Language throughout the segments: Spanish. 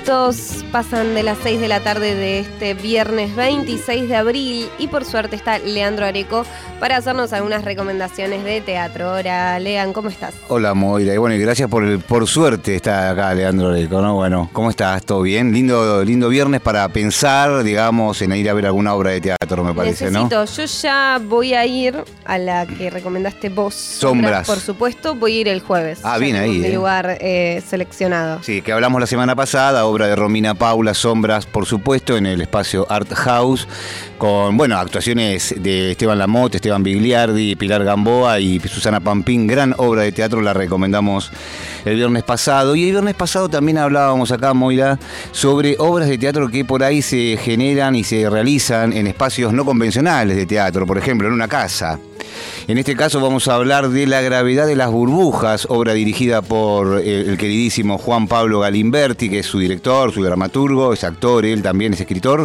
minutos pasan de las 6 de la tarde de este viernes 26 de abril y por suerte está Leandro Areco para hacernos algunas recomendaciones de teatro. Hola, Lean, ¿cómo estás? Hola, Moira, y bueno, y gracias por suerte está acá Leandro Areco, ¿no? Bueno, ¿cómo estás? ¿Todo bien? Lindo viernes para pensar, digamos, en ir a ver alguna obra de teatro, me parece, ¿no? Yo ya voy a ir a la que recomendaste vos. Sombras. Por supuesto, voy a ir el jueves. Ah, bien ahí. Mi lugar seleccionado. Sí, que hablamos la semana pasada, obra de Romina Paula, Sombras, por supuesto, en el espacio Art House, con, bueno, actuaciones de Esteban Lamotte, Esteban Bigliardi, Pilar Gamboa y Susana Pampín. Gran obra de teatro, la recomendamos el viernes pasado. Y el viernes pasado también hablábamos acá, Moira, sobre obras de teatro que por ahí se generan y se realizan en espacios no convencionales de teatro, por ejemplo, en una casa. En este caso vamos a hablar de La gravedad de las burbujas, obra dirigida por el queridísimo Juan Pablo Galimberti, que es su director, su dramaturgo, es actor, él también es escritor,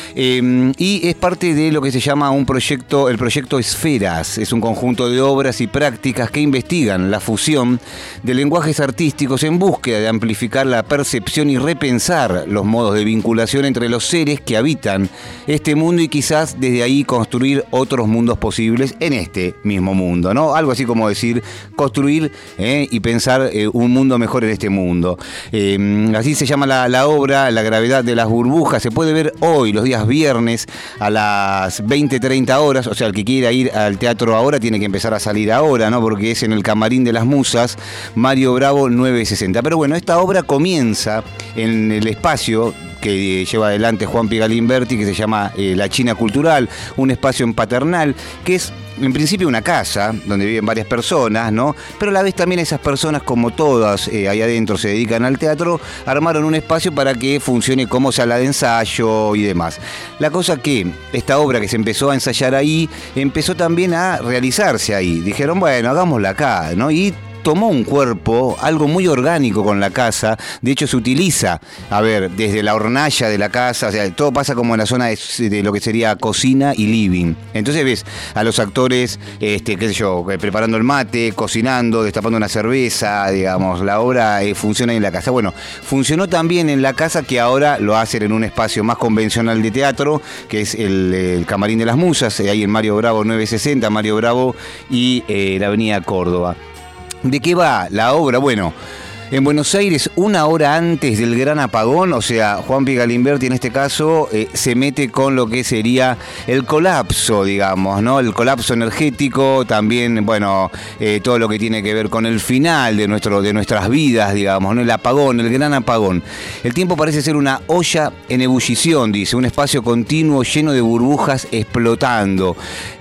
y es parte de lo que se llama el proyecto Esferas. Es un conjunto de obras y prácticas que investigan la fusión de lenguajes artísticos en búsqueda de amplificar la percepción y repensar los modos de vinculación entre los seres que habitan este mundo y quizás desde ahí construir otros mundos posibles en este mismo mundo, ¿no? Algo así como decir, construir y pensar un mundo mejor en este mundo. Así se llama la obra, La gravedad de las burbujas. Se puede ver hoy, los días viernes, a las 20:30 horas. O sea, el que quiera ir al teatro ahora tiene que empezar a salir ahora, ¿no? Porque es en el Camarín de las Musas, Mario Bravo 960. Pero bueno, esta obra comienza en el espacio que lleva adelante Juan P. Galimberti, que se llama La China Cultural, un espacio en Paternal, que es en principio una casa donde viven varias personas, ¿no? Pero a la vez también esas personas, como todas ahí adentro se dedican al teatro, armaron un espacio para que funcione como sala de ensayo y demás. La cosa que esta obra que se empezó a ensayar ahí, empezó también a realizarse ahí. Dijeron, bueno, hagámosla acá, ¿no? Y tomó un cuerpo, algo muy orgánico con la casa. De hecho, se utiliza, desde la hornalla de la casa, o sea, todo pasa como en la zona de lo que sería cocina y living. Entonces ves a los actores, qué sé yo, preparando el mate, cocinando, destapando una cerveza, digamos. La obra funciona en la casa. Bueno, funcionó también en la casa, que ahora lo hacen en un espacio más convencional de teatro, que es el Camarín de las Musas, ahí en Mario Bravo 960, Mario Bravo y la avenida Córdoba. ¿De qué va la obra? Bueno, en Buenos Aires, una hora antes del gran apagón, o sea, Juan P. Galimberti en este caso se mete con lo que sería el colapso, digamos, ¿no? El colapso energético, también, bueno, todo lo que tiene que ver con el final de nuestras vidas, digamos, ¿no? El apagón, el gran apagón. El tiempo parece ser una olla en ebullición, dice, un espacio continuo lleno de burbujas explotando.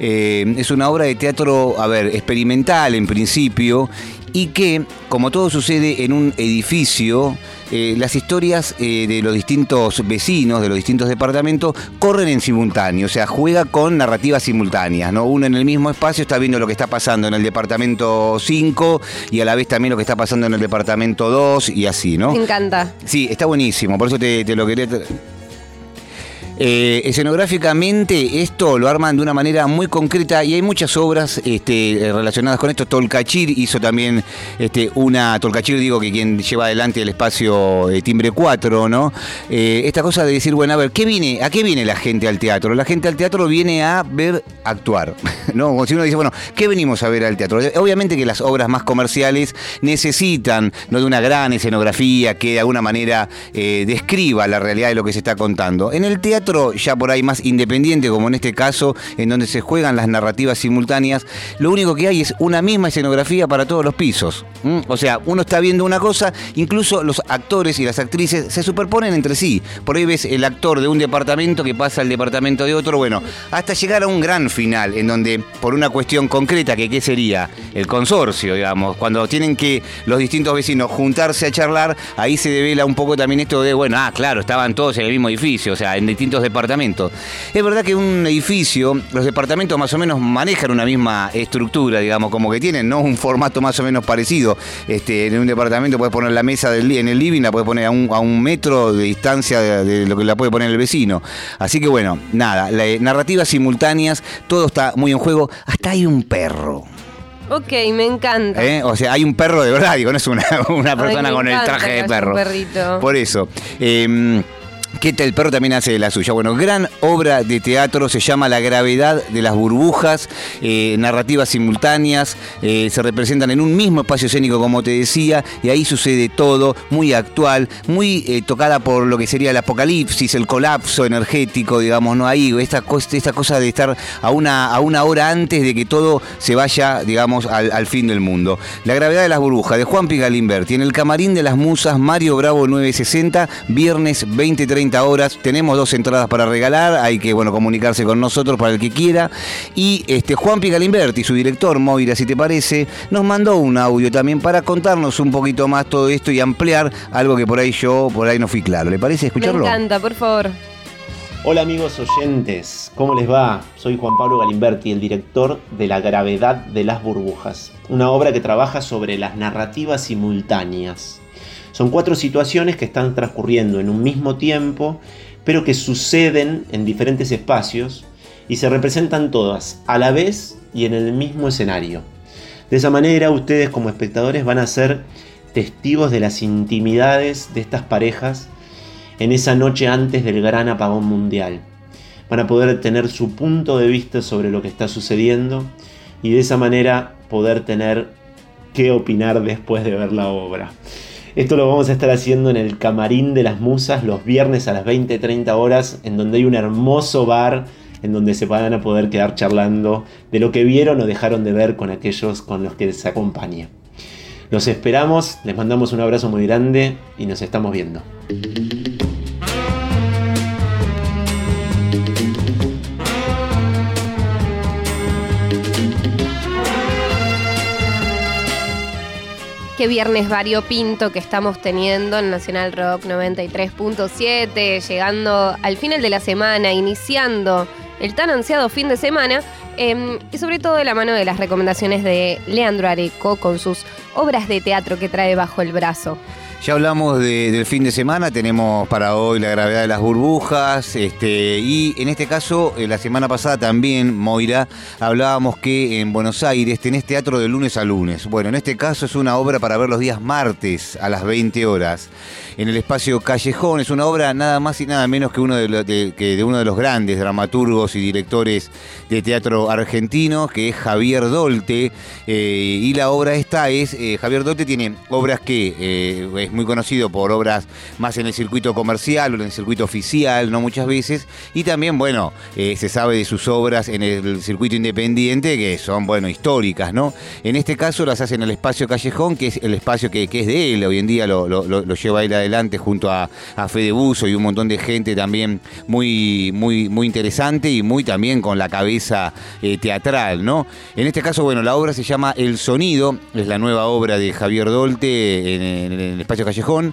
Es una obra de teatro, experimental en principio, y que, como todo sucede en un edificio, las historias de los distintos vecinos, de los distintos departamentos, corren en simultáneo, o sea, juega con narrativas simultáneas, ¿no? Uno en el mismo espacio está viendo lo que está pasando en el departamento 5 y a la vez también lo que está pasando en el departamento 2 y así, ¿no? Me encanta. Sí, está buenísimo, por eso te lo quería... Escenográficamente esto lo arman de una manera muy concreta y hay muchas obras relacionadas con esto. Tolcachir hizo también Tolcachir, digo, que quien lleva adelante el espacio Timbre 4, ¿no? Esta cosa de decir, bueno, ¿a qué viene la gente al teatro? La gente al teatro viene a ver actuar, ¿no? Como si uno dice, bueno, ¿qué venimos a ver al teatro? Obviamente que las obras más comerciales necesitan, ¿no?, de una gran escenografía que de alguna manera describa la realidad de lo que se está contando. En el teatro ya por ahí más independiente, como en este caso, en donde se juegan las narrativas simultáneas, lo único que hay es una misma escenografía para todos los pisos. O sea, uno está viendo una cosa, incluso los actores y las actrices se superponen entre sí. Por ahí ves el actor de un departamento que pasa al departamento de otro, bueno, hasta llegar a un gran final, en donde, por una cuestión concreta, que ¿qué sería? El consorcio, digamos, cuando tienen que los distintos vecinos juntarse a charlar, ahí se devela un poco también esto de, bueno, claro, estaban todos en el mismo edificio, o sea, en distintos departamentos. Es verdad que un edificio, los departamentos más o menos manejan una misma estructura, digamos, como que tienen, ¿no?, un formato más o menos parecido. En un departamento puedes poner la mesa en el living, la puedes poner a un metro de distancia de lo que la puede poner el vecino. Así que bueno, nada, narrativas simultáneas, todo está muy en juego. Hasta hay un perro. Ok, me encanta. O sea, hay un perro de verdad, digo, no es una persona con el traje de perro. Un perrito. Por eso. Que el perro también hace de la suya. Bueno, gran obra de teatro, se llama La gravedad de las burbujas, narrativas simultáneas, se representan en un mismo espacio escénico, como te decía, y ahí sucede todo, muy actual, muy tocada por lo que sería el apocalipsis, el colapso energético, digamos, ¿no? Ahí, esta cosa de estar a una hora antes de que todo se vaya, digamos, al fin del mundo. La gravedad de las burbujas, de Juanpi Galimberti, en el Camarín de las Musas, Mario Bravo 960, viernes 20:30 horas. Tenemos 2 entradas para regalar, hay que comunicarse con nosotros para el que quiera. Y Juanpi Galimberti, su director, Moira, si te parece, nos mandó un audio también para contarnos un poquito más todo esto y ampliar algo que por ahí no fui claro. ¿Le parece escucharlo? Me encanta, por favor. Hola amigos oyentes, ¿cómo les va? Soy Juan Pablo Galimberti, el director de La gravedad de las burbujas, una obra que trabaja sobre las narrativas simultáneas. Son 4 situaciones que están transcurriendo en un mismo tiempo, pero que suceden en diferentes espacios y se representan todas a la vez y en el mismo escenario. De esa manera, ustedes como espectadores van a ser testigos de las intimidades de estas parejas en esa noche antes del gran apagón mundial. Van a poder tener su punto de vista sobre lo que está sucediendo y de esa manera poder tener qué opinar después de ver la obra. Esto lo vamos a estar haciendo en el Camarín de las Musas los viernes a las 20:30 horas, en donde hay un hermoso bar en donde se van a poder quedar charlando de lo que vieron o dejaron de ver con aquellos con los que les acompaña. Los esperamos, les mandamos un abrazo muy grande y nos estamos viendo. Qué viernes variopinto que estamos teniendo en Nacional Rock 93.7, llegando al final de la semana, iniciando el tan ansiado fin de semana, y sobre todo de la mano de las recomendaciones de Leandro Areco con sus obras de teatro que trae bajo el brazo. Ya hablamos del fin de semana, tenemos para hoy La gravedad de las burbujas, y en este caso, la semana pasada también, Moira, hablábamos que en Buenos Aires tenés teatro de lunes a lunes. Bueno, en este caso es una obra para ver los días martes a las 20 horas. En el espacio Callejón, es una obra nada más y nada menos que uno de uno de los grandes dramaturgos y directores de teatro argentino, que es Javier Dolte, y la obra esta es, Javier Dolte tiene obras que es muy conocido por obras más en el circuito comercial o en el circuito oficial, no muchas veces, y también, se sabe de sus obras en el circuito independiente, que son, históricas, ¿no? En este caso las hace en el espacio Callejón, que es el espacio que es de él, hoy en día lo lleva él adelante junto a Fede Buzo y un montón de gente también muy, muy, muy interesante y muy también con la cabeza teatral, ¿no? En este caso, la obra se llama El Sonido, es la nueva obra de Javier Dolte en el espacio Callejón,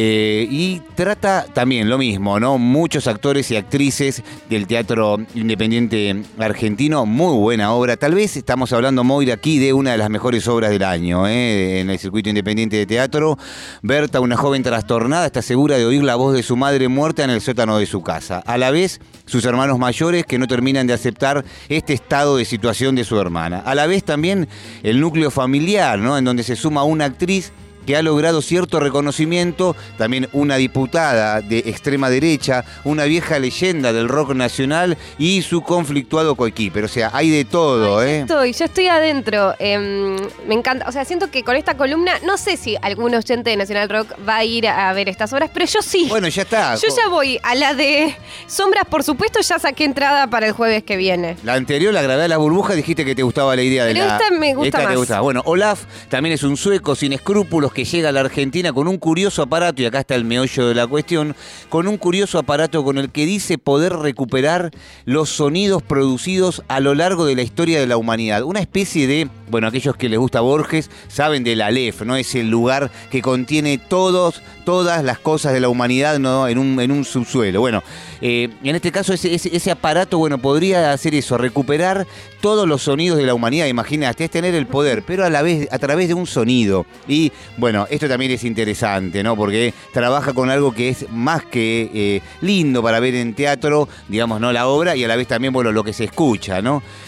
y trata también lo mismo, ¿no? Muchos actores y actrices del teatro independiente argentino, muy buena obra. Tal vez estamos hablando, Moira, aquí de una de las mejores obras del año, en el circuito independiente de teatro. Berta, una joven trastornada, está segura de oír la voz de su madre muerta en el sótano de su casa. A la vez, sus hermanos mayores que no terminan de aceptar este estado de situación de su hermana. A la vez también el núcleo familiar, ¿no? En donde se suma una actriz que ha logrado cierto reconocimiento, también una diputada de extrema derecha, una vieja leyenda del rock nacional y su conflictuado coequiper. O sea, hay de todo, Ya estoy adentro. Me encanta. O sea, siento que con esta columna, no sé si algún oyente de Nacional Rock va a ir a ver estas obras, pero yo sí. Bueno, ya está. Yo ya voy a la de Sombras, por supuesto, ya saqué entrada para el jueves que viene. La anterior, La gravedad de las burbujas, dijiste que te gustaba la idea de pero esta me gusta más. Te gustaba. Bueno, Olaf también es un sueco sin escrúpulos que llega a la Argentina con un curioso aparato, y acá está el meollo de la cuestión, con un curioso aparato con el que dice poder recuperar los sonidos producidos a lo largo de la historia de la humanidad. Una especie de, aquellos que les gusta Borges saben del Aleph, ¿no? Es el lugar que contiene todas las cosas de la humanidad, ¿no? en un subsuelo. En este caso ese aparato, podría hacer eso, recuperar todos los sonidos de la humanidad. Imagínate, es tener el poder, pero a la vez a través de un sonido. Y esto también es interesante, ¿no? Porque trabaja con algo que es más que lindo para ver en teatro, digamos, ¿no? La obra, y a la vez también, lo que se escucha, ¿no?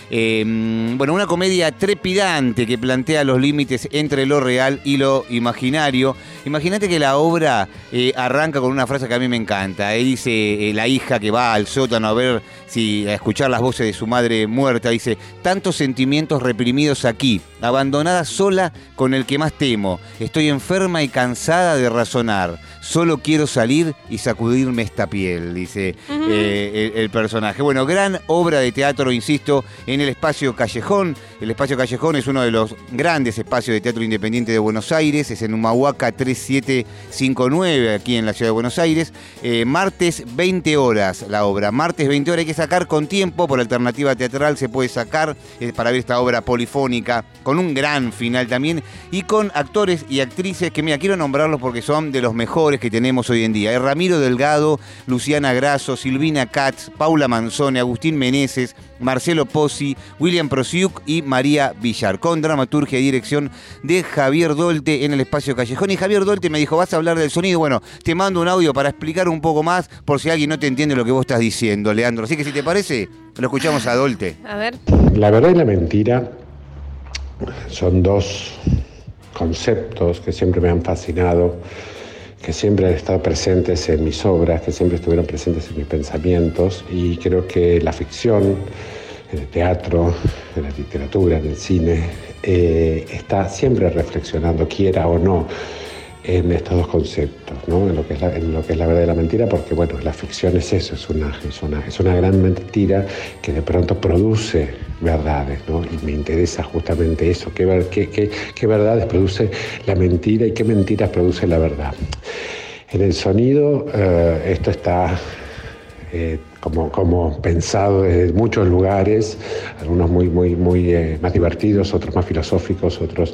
Bueno, una comedia trepidante que plantea los límites entre lo real y lo imaginario. Imagínate que la obra arranca con una frase que a mí me encanta. Dice la hija que va al sótano a escuchar las voces de su madre muerta. Dice, tantos sentimientos reprimidos aquí, abandonada sola con el que más temo. Estoy enferma y cansada de razonar. Solo quiero salir y sacudirme esta piel, dice el personaje. Bueno, gran obra de teatro, insisto, en el Espacio Callejón. El Espacio Callejón es uno de los grandes espacios de teatro independiente de Buenos Aires. Es en Humahuaca 3759, aquí en la ciudad de Buenos Aires. Martes 20 horas la obra. Martes 20 horas hay que sacar con tiempo. Por alternativa teatral se puede sacar para ver esta obra polifónica con un gran final también y con actores y actrices que, mira, quiero nombrarlos porque son de los mejores que tenemos hoy en día. Ramiro Delgado, Luciana Grasso, Silvina Katz, Paula Manzone, Agustín Meneses, Marcelo Pozzi, William Prosiuk y María Villar, con dramaturgia y dirección de Javier Dolte en el Espacio Callejón. Y Javier Dolte me dijo, ¿vas a hablar del sonido? Bueno, te mando un audio para explicar un poco más por si alguien no te entiende lo que vos estás diciendo, Leandro. Así que si te parece, lo escuchamos a Dolte. A ver. La verdad y la mentira son dos conceptos que siempre me han fascinado, que siempre han estado presentes en mis obras, que siempre estuvieron presentes en mis pensamientos, y creo que la ficción, en el teatro, en la literatura, en el cine, está siempre reflexionando, quiera o no, en estos dos conceptos, ¿no? En lo que es la verdad y la mentira, porque bueno, la ficción es eso, es una gran mentira que de pronto produce verdades, ¿no? Y me interesa justamente eso, qué verdades produce la mentira y qué mentiras produce la verdad. En el sonido, esto está como pensado desde muchos lugares, algunos muy más divertidos, otros más filosóficos, otros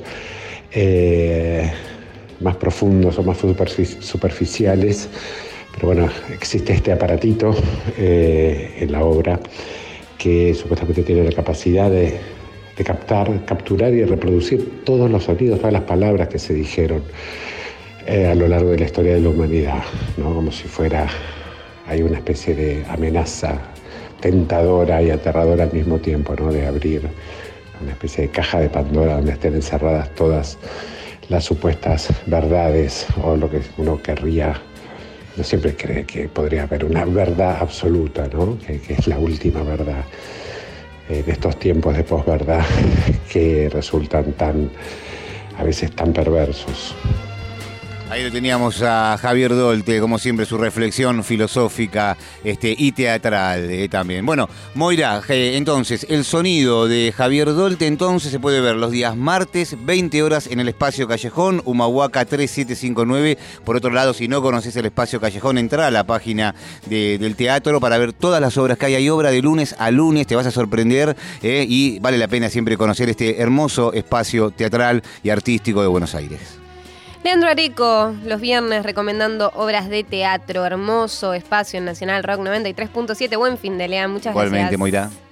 más profundos o más superficiales, pero bueno, existe este aparatito en la obra que supuestamente tiene la capacidad de capturar y reproducir todos los sonidos, todas las palabras que se dijeron a lo largo de la historia de la humanidad, ¿no? Como si hay una especie de amenaza tentadora y aterradora al mismo tiempo, ¿no? De abrir una especie de caja de Pandora donde estén encerradas todas las supuestas verdades o lo que uno querría. Uno siempre cree que podría haber una verdad absoluta, ¿no? Que es la última verdad en estos tiempos de posverdad que resultan a veces tan perversos. Ahí lo teníamos a Javier Dolte, como siempre, su reflexión filosófica y teatral también. Bueno, Moira, entonces, el sonido de Javier Dolte entonces se puede ver los días martes, 20 horas en el Espacio Callejón, Humahuaca 3759. Por otro lado, si no conoces el Espacio Callejón, entra a la página del teatro para ver todas las obras que hay. Hay obra de lunes a lunes, te vas a sorprender y vale la pena siempre conocer este hermoso espacio teatral y artístico de Buenos Aires. Leandro Areco, los viernes recomendando obras de teatro, hermoso espacio en Nacional Rock 93.7. Buen fin de Lea, muchas gracias. Igualmente, Moira.